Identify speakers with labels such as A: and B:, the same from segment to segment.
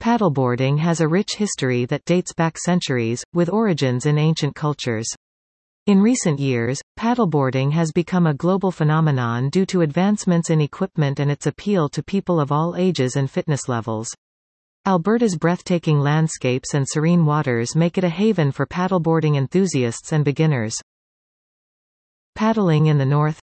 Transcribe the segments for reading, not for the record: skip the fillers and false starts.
A: Paddleboarding has a rich history that dates back centuries, with origins in ancient cultures. In recent years, paddleboarding has become a global phenomenon due to advancements in equipment and its appeal to people of all ages and fitness levels. Alberta's breathtaking landscapes and serene waters make it a haven for paddleboarding enthusiasts and beginners. Paddling in the north.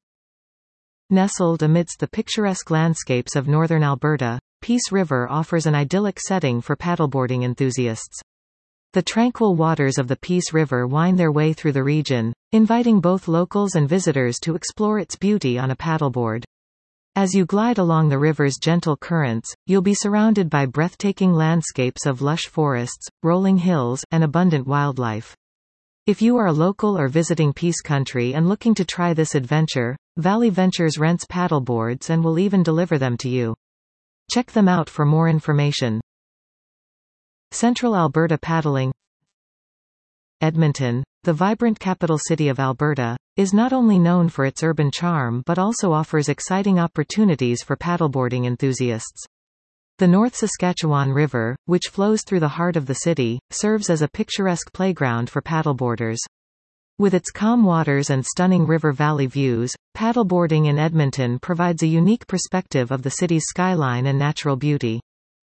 A: Nestled amidst the picturesque landscapes of northern Alberta, Peace River offers an idyllic setting for paddleboarding enthusiasts. The tranquil waters of the Peace River wind their way through the region, inviting both locals and visitors to explore its beauty on a paddleboard. As you glide along the river's gentle currents, you'll be surrounded by breathtaking landscapes of lush forests, rolling hills, and abundant wildlife. If you are a local or visiting Peace Country and looking to try this adventure, Valley Ventures rents paddleboards and will even deliver them to you. Check them out for more information. Central Alberta paddling. Edmonton, the vibrant capital city of Alberta, is not only known for its urban charm but also offers exciting opportunities for paddleboarding enthusiasts. The North Saskatchewan River, which flows through the heart of the city, serves as a picturesque playground for paddleboarders. With its calm waters and stunning river valley views, paddleboarding in Edmonton provides a unique perspective of the city's skyline and natural beauty.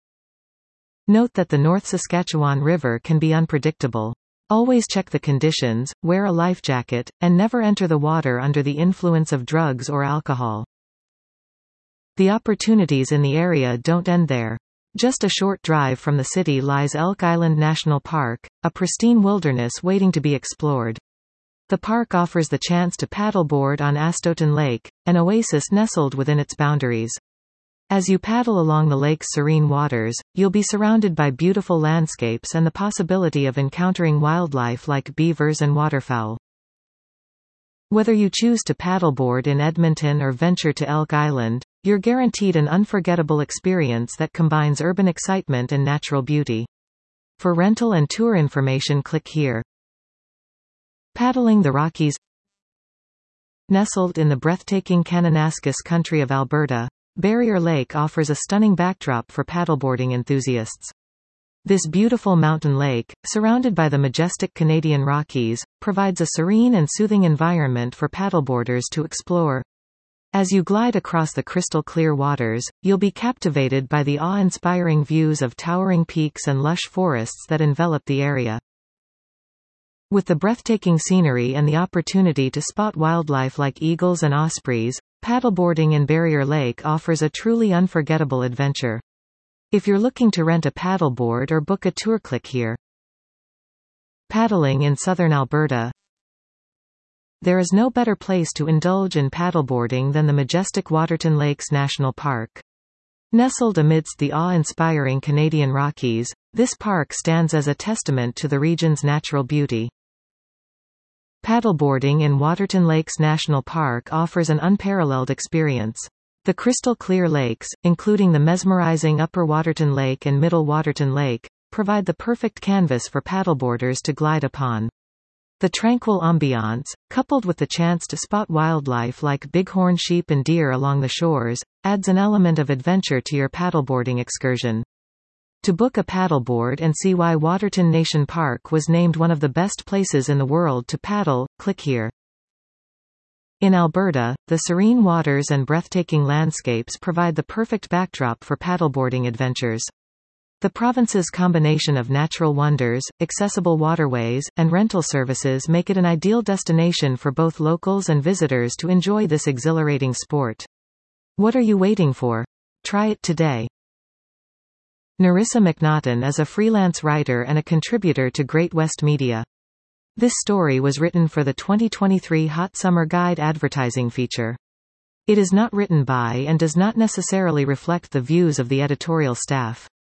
A: Note that the North Saskatchewan River can be unpredictable. Always check the conditions, wear a life jacket, and never enter the water under the influence of drugs or alcohol. The opportunities in the area don't end there. Just a short drive from the city lies Elk Island National Park, a pristine wilderness waiting to be explored. The park offers the chance to paddleboard on Astoten Lake, an oasis nestled within its boundaries. As you paddle along the lake's serene waters, you'll be surrounded by beautiful landscapes and the possibility of encountering wildlife like beavers and waterfowl. Whether you choose to paddleboard in Edmonton or venture to Elk Island, you're guaranteed an unforgettable experience that combines urban excitement and natural beauty. For rental and tour information, click here. Paddling the Rockies. Nestled in the breathtaking Kananaskis country of Alberta, Barrier Lake offers a stunning backdrop for paddleboarding enthusiasts. This beautiful mountain lake, surrounded by the majestic Canadian Rockies, provides a serene and soothing environment for paddleboarders to explore. As you glide across the crystal-clear waters, you'll be captivated by the awe-inspiring views of towering peaks and lush forests that envelop the area. With the breathtaking scenery and the opportunity to spot wildlife like eagles and ospreys, paddleboarding in Barrier Lake offers a truly unforgettable adventure. If you're looking to rent a paddleboard or book a tour, click here. Paddling in southern Alberta. There is no better place to indulge in paddleboarding than the majestic Waterton Lakes National Park. Nestled amidst the awe-inspiring Canadian Rockies, this park stands as a testament to the region's natural beauty. Paddleboarding in Waterton Lakes National Park offers an unparalleled experience. The crystal-clear lakes, including the mesmerizing Upper Waterton Lake and Middle Waterton Lake, provide the perfect canvas for paddleboarders to glide upon. The tranquil ambiance, coupled with the chance to spot wildlife like bighorn sheep and deer along the shores, adds an element of adventure to your paddleboarding excursion. To book a paddleboard and see why Waterton Nation Park was named one of the best places in the world to paddle, click here. In Alberta, the serene waters and breathtaking landscapes provide the perfect backdrop for paddleboarding adventures. The province's combination of natural wonders, accessible waterways, and rental services make it an ideal destination for both locals and visitors to enjoy this exhilarating sport. What are you waiting for? Try it today. Narissa McNaughton is a freelance writer and a contributor to Great West Media. This story was written for the 2023 Hot Summer Guide advertising feature. It is not written by and does not necessarily reflect the views of the editorial staff.